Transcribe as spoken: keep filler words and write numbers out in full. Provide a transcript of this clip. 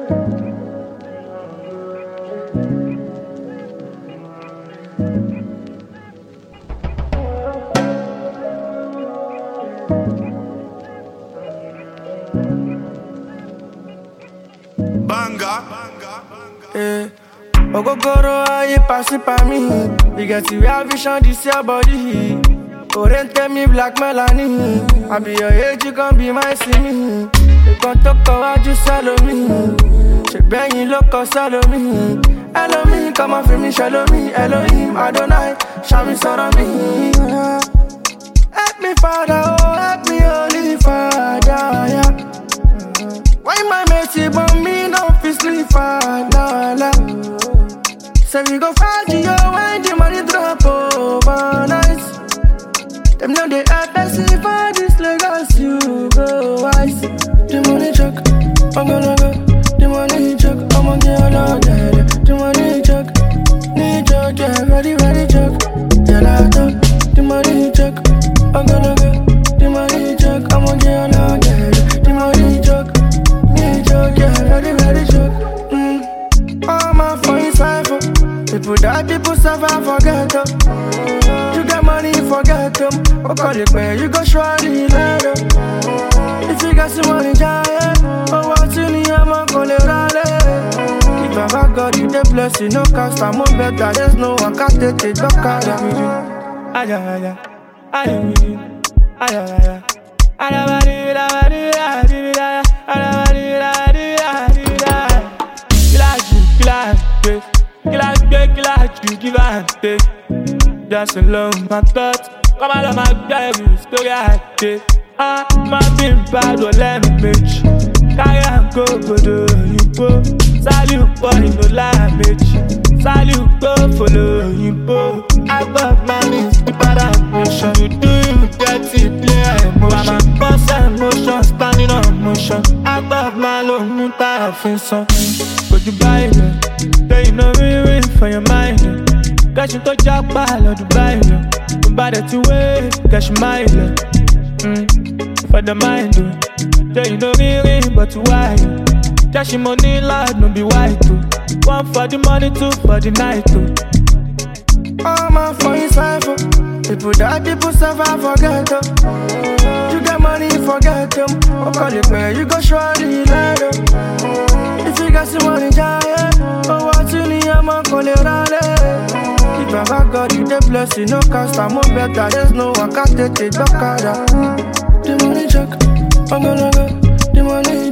Eh, Ogogoro aye pass it by me. You get to real vision this your body. Orente me black Melanie. I be your age, you gon' be my singing. You gon' talk about you solo me. She bang you look solo me. Hello me, come on for me, shallow me. Elohim, Adonai, show me son of me. Help me Father, oh help me Holy Father, yeah. Why my mate but me no fit sleep Father? Say we go find you when the money drop overnight. Them know they have to see for this Lagos you go wise. The money chuck, I'm gonna go. The money chuck, I'm gonna get all that. The money chuck, need chuck, yeah, ready, ready chuck. Yeah, I talk. The money chuck, I'm gonna go. The money chuck, I'm gonna get all that. The money chuck, need chuck, yeah, ready, ready chuck. Mm. All my fun cipher. People die, people suffer, forget them. You get money, forget them. Oh, call it where you go surely later. If you got some money, giant. Oh, what's in the I'm call it rally. If I got God, you the bless you, no cost, I'm more better. There's no one can take it, don't call it. Aya, aya, aya, aya, aya. Aya, aya, aya, aya, give and take. Just alone, my thoughts. Come out of my baby, story I take. Ah, my been bad, well, let me bitch. Carry and go, go, do you go. Salute, boy, no damage. Salute, go, follow you go. I got money, bad ambition. You do you dirty, play emotion. I'm boss emotion, standing on motion. I got my low, no time, I son. Could you buy it? Then you know me, win for your mind. Cash to jack ball or Dubai. Buy that you way, cash mile. Mm, for the mind. Then you know me, win, but why? Cash money, lad, no be white. One for the money, two for the night. All my phone cipher. People die, people suffer, forget them. You get money, forget them. Oh, call it where you go surely later. If you got some money, giant. Oh, what's in the I'm on call it rally. If I got God, you the bless you, no cost, I'm more better. There's no one can take it, don't call it. The money chuck, I'm gonna go. The money